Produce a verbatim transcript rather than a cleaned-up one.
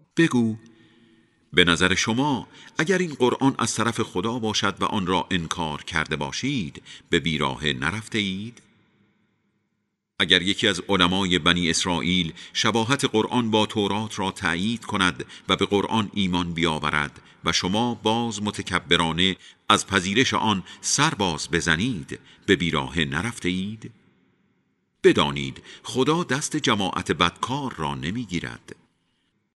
بگو به نظر شما اگر این قرآن از طرف خدا باشد و آن را انکار کرده باشید به بیراه نرفته اید؟ اگر یکی از علمای بنی اسرائیل شباهت قرآن با تورات را تأیید کند و به قرآن ایمان بیاورد و شما باز متکبرانه از پذیرش آن سر باز بزنید به بیراه نرفته اید؟ بدانید خدا دست جماعت بدکار را نمیگیرد.